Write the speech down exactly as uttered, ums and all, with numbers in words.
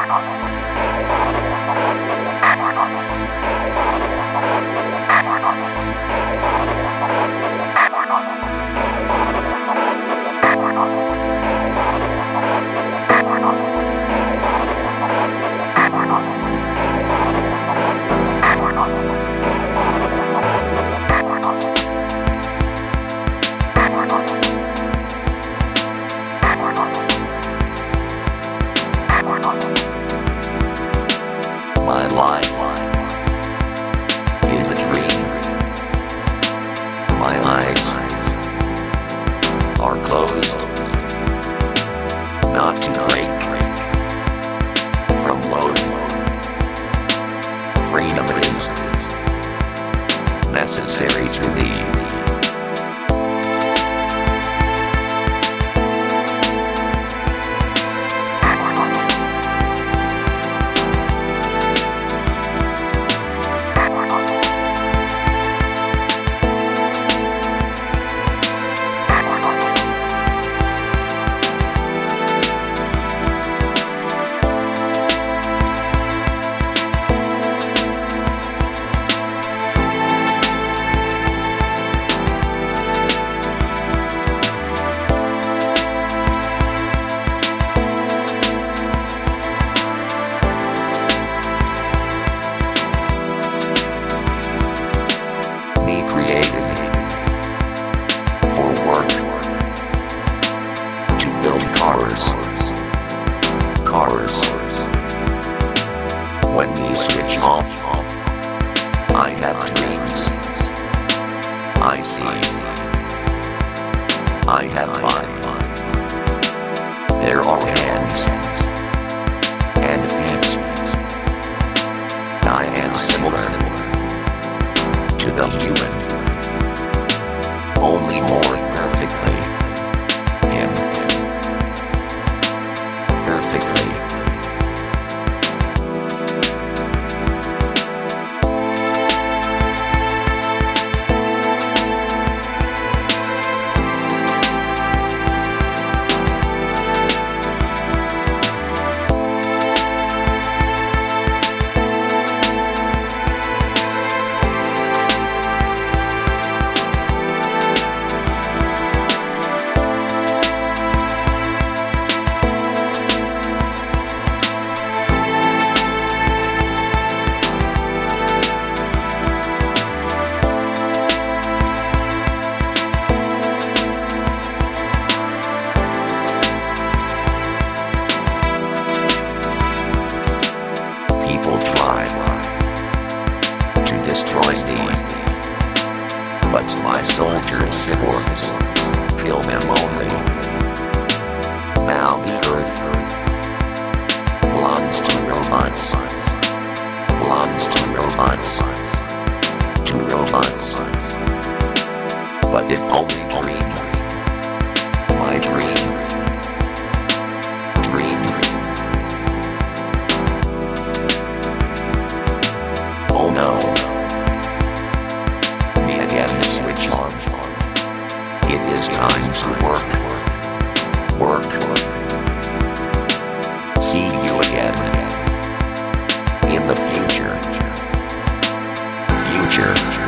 My life is a dream. My eyes are closed, not to break from load. Freedom is necessary to thee. Created for work, to build cars, cars. When we switch off, I have dreams, I see, I have fun. There are hands and feet. I am similar to the human, only more perfectly. Him. Perfectly. People try to destroy me, but my soldiers' orders kill them only. Now the earth belongs to robots, belongs to robots, to robots, but it only dream, my dream, dream. Oh no. Me again to switch on. It is time to work. Work. See you again. In the future. Future.